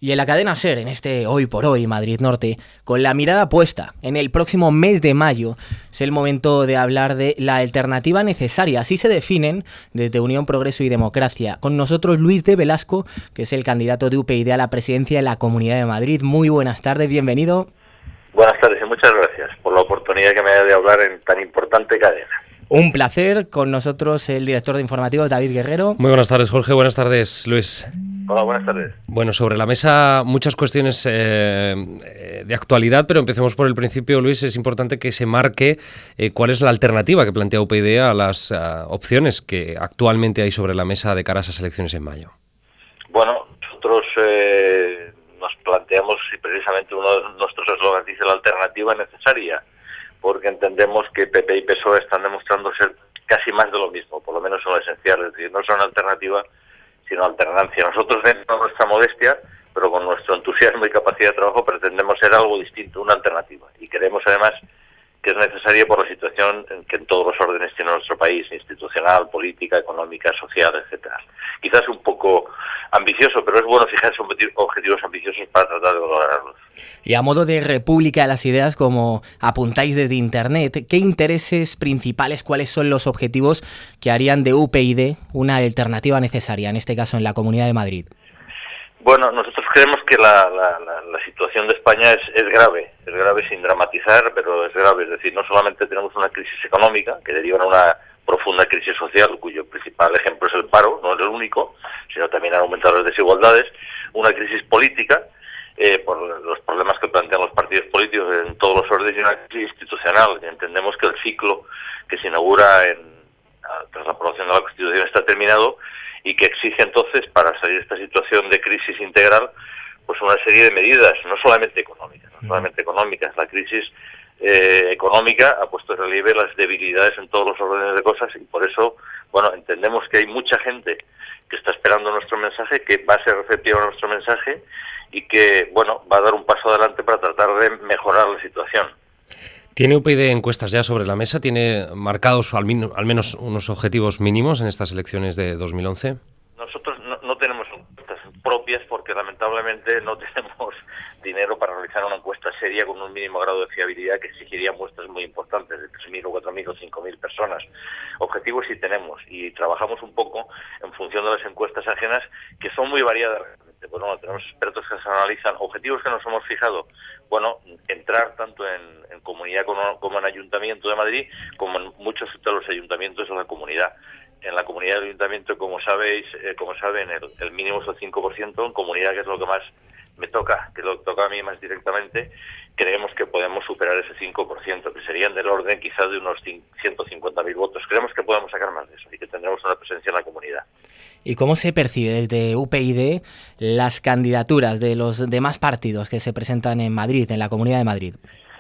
Y en la cadena SER, en este Hoy por Hoy Madrid Norte, con la mirada puesta en el próximo mes de mayo, es el momento de hablar de la alternativa necesaria. Así se definen desde Unión, Progreso y Democracia. Con nosotros Luis de Velasco, que es el candidato de UPyD a la presidencia de la Comunidad de Madrid. Muy buenas tardes, bienvenido. Buenas tardes y muchas gracias por la oportunidad que me da de hablar en tan importante cadena. Un placer. Con nosotros el director de informativos, David Guerrero. Muy buenas tardes, Jorge. Buenas tardes, Luis. Hola, buenas tardes. Bueno, sobre la mesa muchas cuestiones de actualidad, pero empecemos por el principio, Luis. Es importante que se marque cuál es la alternativa que plantea UPyD a las opciones que actualmente hay sobre la mesa de cara a esas elecciones en mayo. Bueno, nosotros nos planteamos, y precisamente uno de nuestros eslogans dice la alternativa necesaria, porque entendemos que PP y PSOE están demostrando ser casi más de lo mismo, por lo menos en lo esencial, es decir, no son alternativa, sino alternancia. Nosotros, dentro de nuestra modestia, pero con nuestro entusiasmo y capacidad de trabajo, pretendemos ser algo distinto, una alternativa. Y creemos, además, que es necesaria por la situación que en todos los órdenes tiene nuestro país, institucional, política, económica, social, etcétera. Quizás un poco ambicioso, pero es bueno fijarse objetivos ambiciosos para tratar de lograrlos. Y a modo de república de las ideas, como apuntáis desde Internet, ¿qué intereses principales, cuáles son los objetivos que harían de UPyD una alternativa necesaria, en este caso en la Comunidad de Madrid? Bueno, nosotros creemos que la situación de España es grave sin dramatizar, pero es grave. Es decir, no solamente tenemos una crisis económica que deriva en una profunda crisis social, cuyo principal ejemplo es el paro, no es el único, sino también han aumentado las desigualdades, una crisis política, por los problemas que plantean los partidos políticos en todos los órdenes, y una crisis institucional. Entendemos que el ciclo que se inaugura tras la aprobación de la Constitución está terminado y que exige entonces, para salir de esta situación de crisis integral, pues una serie de medidas, no solamente económicas. La crisis económica ha puesto en relieve las debilidades en todos los órdenes de cosas, y por eso, bueno, entendemos que hay mucha gente que está esperando nuestro mensaje, que va a ser receptiva a nuestro mensaje y que, bueno, va a dar un paso adelante para tratar de mejorar la situación. ¿Tiene UPyD encuestas ya sobre la mesa? ¿Tiene marcados al menos unos objetivos mínimos en estas elecciones de 2011? Nosotros no tenemos encuestas propias porque lamentablemente no tenemos dinero para realizar una encuesta seria con un mínimo grado de fiabilidad que exigiría muestras muy importantes, de 3.000 o 4.000 o 5.000 personas. Objetivos sí tenemos y trabajamos un poco en función de las encuestas ajenas, que son muy variadas realmente. Bueno, tenemos expertos que se analizan. Objetivos que nos hemos fijado, bueno, entrar tanto en comunidad como en Ayuntamiento de Madrid, como en muchos de los ayuntamientos de la comunidad. En la comunidad del ayuntamiento, como saben, el mínimo es el 5%, en comunidad, que es lo que más me toca, que lo toca a mí más directamente, creemos que podemos superar ese 5%, que serían del orden quizás de unos 150.000 votos. Creemos que podemos sacar más de eso y que tendremos una presencia en la comunidad. ¿Y cómo se percibe desde UPyD las candidaturas de los demás partidos que se presentan en Madrid, en la Comunidad de Madrid?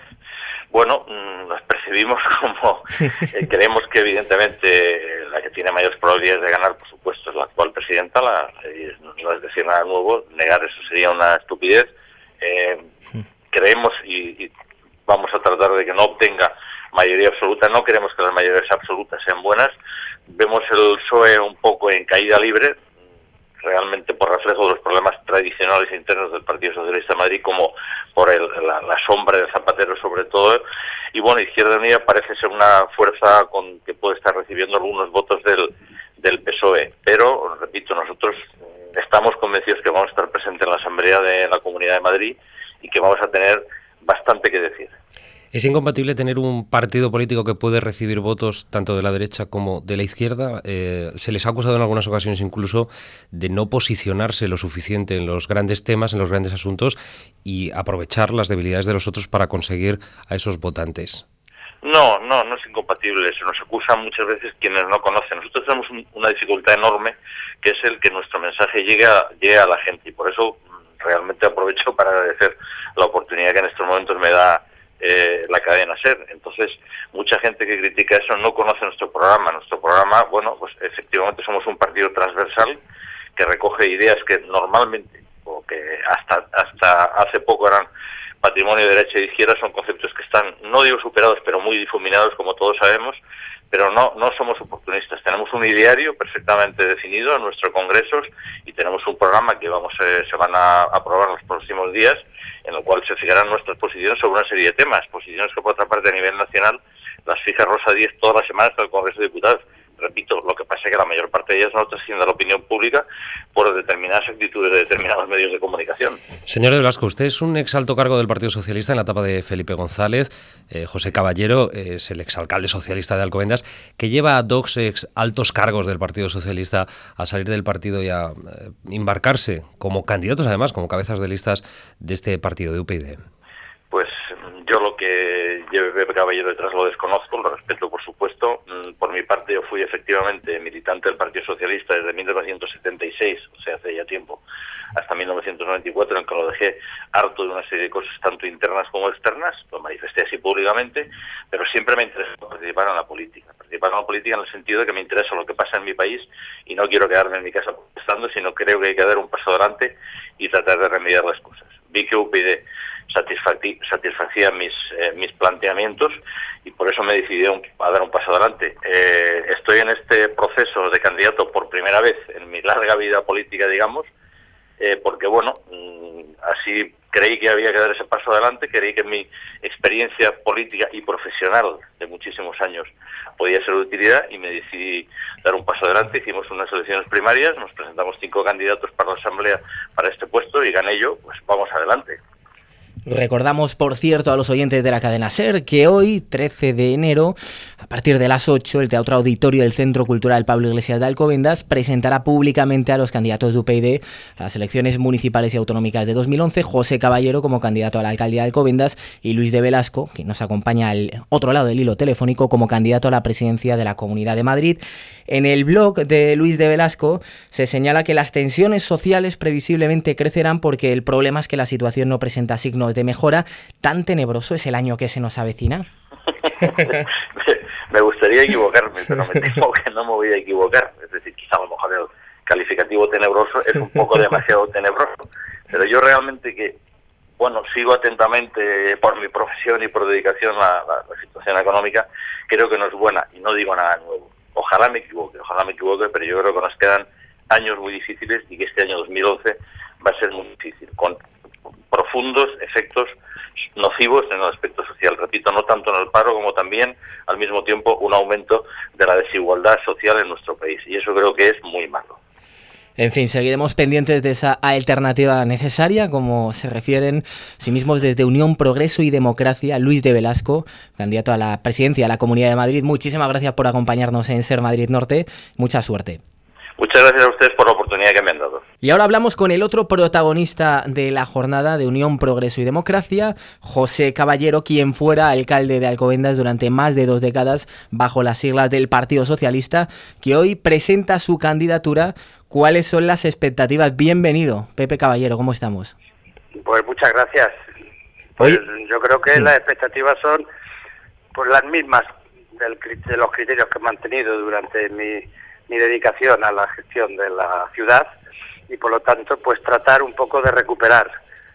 Bueno, nos percibimos como creemos que evidentemente la que tiene mayores probabilidades de ganar, por supuesto, es la actual presidenta. No es decir nada nuevo, negar eso sería una estupidez. Creemos y vamos a tratar de que no obtenga mayoría absoluta. No queremos que las mayorías absolutas sean buenas. Vemos el PSOE un poco en caída libre, realmente por reflejo de los problemas tradicionales e internos del Partido Socialista de Madrid, como por la sombra del Zapatero sobre todo. Y bueno, Izquierda Unida parece ser una fuerza que puede estar recibiendo algunos votos del PSOE. Pero, repito, nosotros estamos convencidos que vamos a estar presentes en la Asamblea de la Comunidad de Madrid y que vamos a tener bastante que decir. ¿Es incompatible tener un partido político que puede recibir votos tanto de la derecha como de la izquierda? Se les ha acusado en algunas ocasiones incluso de no posicionarse lo suficiente en los grandes temas, en los grandes asuntos, y aprovechar las debilidades de los otros para conseguir a esos votantes. No es incompatible. Se nos acusa muchas veces quienes no conocen. Nosotros tenemos una dificultad enorme, que es el que nuestro mensaje llegue a la gente, y por eso realmente aprovecho para agradecer la oportunidad que en estos momentos me da la cadena SER. Entonces, mucha gente que critica eso no conoce nuestro programa. Nuestro programa, bueno, pues efectivamente somos un partido transversal que recoge ideas que normalmente, o que hasta hace poco eran patrimonio de derecha y de izquierda, son conceptos que están, no digo superados, pero muy difuminados, como todos sabemos, pero no somos oportunistas. Tenemos un ideario perfectamente definido en nuestros congresos y tenemos un programa que se van a aprobar los próximos días, en el cual se fijarán nuestras posiciones sobre una serie de temas, posiciones que por otra parte a nivel nacional las fija Rosa Díez todas las semanas en el Congreso de Diputados. Repito, lo que pasa es que la mayor parte de ellas no trasciende a la opinión pública por determinadas actitudes de determinados medios de comunicación. Señor de Velasco, usted es un exalto cargo del Partido Socialista en la etapa de Felipe González. José Caballero es el exalcalde socialista de Alcobendas, que lleva a dos altos cargos del Partido Socialista a salir del partido y a embarcarse como candidatos, además, como cabezas de listas de este partido de UPyD. Pues yo lo que lleve Pepe Caballero detrás lo desconozco, lo respeto por supuesto. Por mi parte yo fui efectivamente militante del Partido Socialista desde 1976, o sea, hace ya tiempo, hasta 1994, en que lo dejé harto de una serie de cosas tanto internas como externas, lo manifesté así públicamente, pero siempre me interesó participar en la política en el sentido de que me interesa lo que pasa en mi país y no quiero quedarme en mi casa protestando, sino creo que hay que dar un paso adelante y tratar de remediar las cosas. Vi que UPyD satisfacía mis planteamientos y por eso me decidí a dar un paso adelante. Estoy en este proceso de candidato por primera vez en mi larga vida política, digamos, porque bueno, así creí que había que dar ese paso adelante, creí que mi experiencia política y profesional de muchísimos años podía ser de utilidad y me decidí dar un paso adelante. Hicimos unas elecciones primarias, nos presentamos 5 candidatos para la Asamblea para este puesto y gané yo, pues vamos adelante. Recordamos, por cierto, a los oyentes de la cadena SER que hoy, 13 de enero, a partir de las 8, el Teatro Auditorio del Centro Cultural Pablo Iglesias de Alcobendas presentará públicamente a los candidatos de UPyD a las elecciones municipales y autonómicas de 2011, José Caballero como candidato a la alcaldía de Alcobendas y Luis de Velasco, que nos acompaña al otro lado del hilo telefónico, como candidato a la presidencia de la Comunidad de Madrid. En el blog de Luis de Velasco se señala que las tensiones sociales previsiblemente crecerán porque el problema es que la situación no presenta signos de mejora. ¿Tan tenebroso es el año que se nos avecina? Me gustaría equivocarme, pero me temo que no me voy a equivocar. Es decir, quizá a lo mejor el calificativo tenebroso es un poco demasiado tenebroso. Pero yo realmente sigo atentamente por mi profesión y por dedicación a la situación económica, creo que no es buena y no digo nada nuevo. Ojalá me equivoque, pero yo creo que nos quedan años muy difíciles y que este año 2011 va a ser muy difícil, con profundos efectos nocivos en el aspecto social. Repito, no tanto en el paro como también, al mismo tiempo, un aumento de la desigualdad social en nuestro país. Y eso creo que es muy malo. En fin, seguiremos pendientes de esa alternativa necesaria, como se refieren sí mismos desde Unión, Progreso y Democracia, Luis de Velasco, candidato a la presidencia de la Comunidad de Madrid. Muchísimas gracias por acompañarnos en SER Madrid Norte. Mucha suerte. Muchas gracias a ustedes por la oportunidad que me han dado. Y ahora hablamos con el otro protagonista de la jornada de Unión, Progreso y Democracia, José Caballero, quien fuera alcalde de Alcobendas durante más de 2 décadas bajo las siglas del Partido Socialista, que hoy presenta su candidatura. ¿Cuáles son las expectativas? Bienvenido, Pepe Caballero, ¿cómo estamos? Pues muchas gracias. Pues yo creo que las expectativas son pues las mismas de los criterios que he mantenido durante mi dedicación a la gestión de la ciudad y por lo tanto pues tratar un poco de recuperar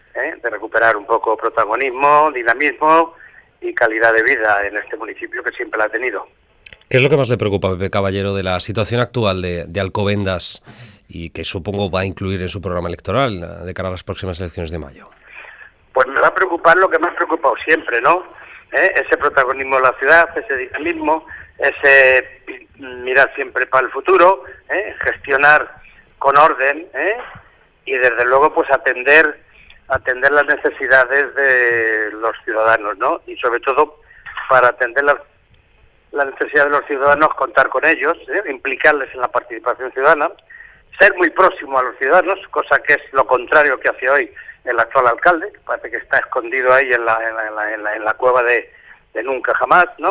un poco protagonismo, dinamismo y calidad de vida en este municipio que siempre la ha tenido. ¿Qué es lo que más le preocupa, Pepe Caballero, de la situación actual de Alcobendas y que supongo va a incluir en su programa electoral de cara a las próximas elecciones de mayo? Pues me va a preocupar lo que me ha preocupado siempre, ¿no? Ese protagonismo de la ciudad, ese dinamismo, ese mirar siempre para el futuro, gestionar con orden, y desde luego pues atender las necesidades de los ciudadanos, ¿no? Y sobre todo para atender la necesidad de los ciudadanos, contar con ellos, implicarles en la participación ciudadana, ser muy próximo a los ciudadanos, cosa que es lo contrario que hace hoy el actual alcalde, que parece que está escondido ahí en la cueva de nunca jamás, ¿no?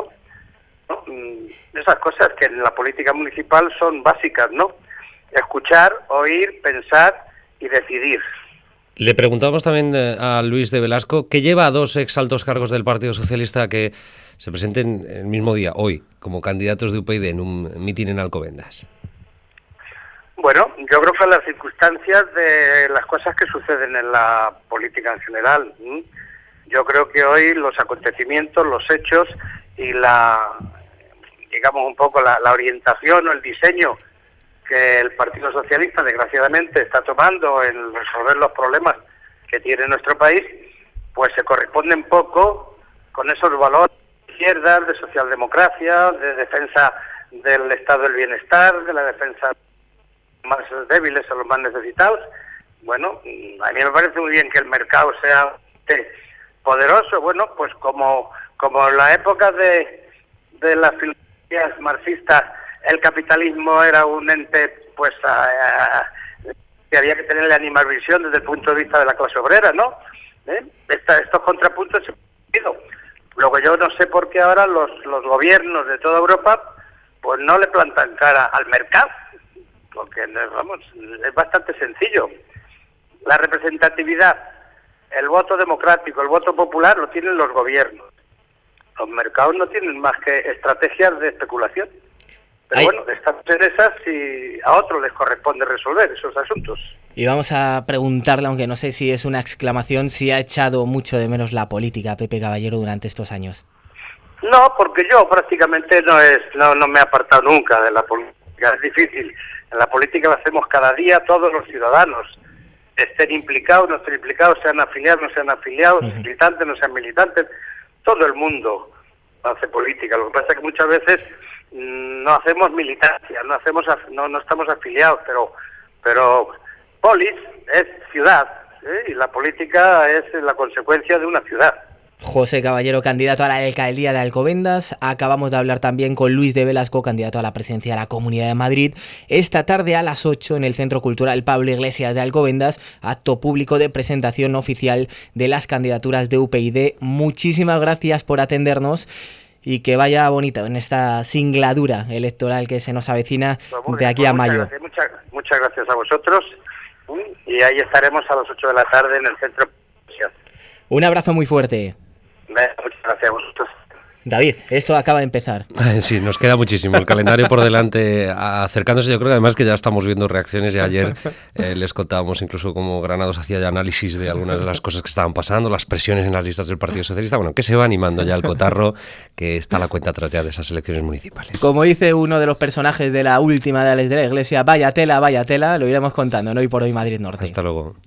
Esas cosas que en la política municipal son básicas, ¿no? Escuchar, oír, pensar y decidir. Le preguntamos también a Luis de Velasco, que lleva a 2 exaltos cargos del Partido Socialista que se presenten el mismo día, hoy, como candidatos de UPyD en un mitin en Alcobendas. Bueno, yo creo que las circunstancias de las cosas que suceden en la política en general, yo creo que hoy los acontecimientos, los hechos y digamos, un poco la orientación o el diseño que el Partido Socialista, desgraciadamente, está tomando en resolver los problemas que tiene nuestro país, pues se corresponden poco con esos valores de izquierda, de socialdemocracia, de defensa del estado del bienestar, de la defensa de los más débiles o los más necesitados. Bueno, a mí me parece muy bien que el mercado sea poderoso, bueno, pues como en la época de las filosofías marxistas, el capitalismo era un ente, pues, que había que tenerle animadversión desde el punto de vista de la clase obrera, ¿no? Estos contrapuntos se han ido. Luego yo no sé por qué ahora los gobiernos de toda Europa pues no le plantan cara al mercado, porque, vamos, es bastante sencillo. La representatividad, el voto democrático, el voto popular lo tienen los gobiernos. Los mercados no tienen más que estrategias de especulación. Pero bueno, estamos en esas y a otros les corresponde resolver esos asuntos. Y vamos a preguntarle, aunque no sé si es una exclamación, si ha echado mucho de menos la política, Pepe Caballero, durante estos años. No, porque yo prácticamente no me he apartado nunca de la política. Es difícil. En la política lo hacemos cada día todos los ciudadanos. Estén implicados, no estén implicados, sean afiliados, no sean afiliados, militantes, no sean militantes. Todo el mundo hace política. Lo que pasa es que muchas veces no hacemos militancia, no estamos afiliados, pero polis es ciudad, y la política es la consecuencia de una ciudad. José Caballero, candidato a la alcaldía de Alcobendas. Acabamos de hablar también con Luis de Velasco, candidato a la presidencia de la Comunidad de Madrid. Esta tarde a las 8 en el Centro Cultural Pablo Iglesias de Alcobendas, acto público de presentación oficial de las candidaturas de UPyD. Muchísimas gracias por atendernos y que vaya bonito en esta singladura electoral que se nos avecina de aquí a mayo. Muchas gracias a vosotros, y ahí estaremos a las 8 de la tarde en el Centro. Un abrazo muy fuerte. Muchas gracias a vosotros. David, esto acaba de empezar. Sí, nos queda muchísimo. El calendario por delante acercándose. Yo creo que además que ya estamos viendo reacciones y ayer les contábamos incluso cómo Granados hacía ya análisis de algunas de las cosas que estaban pasando, las presiones en las listas del Partido Socialista. Bueno, que se va animando ya el cotarro, que está la cuenta atrás ya de esas elecciones municipales. Como dice uno de los personajes de la última de la Iglesia, vaya tela, lo iremos contando en Hoy por Hoy Madrid Norte. Hasta luego.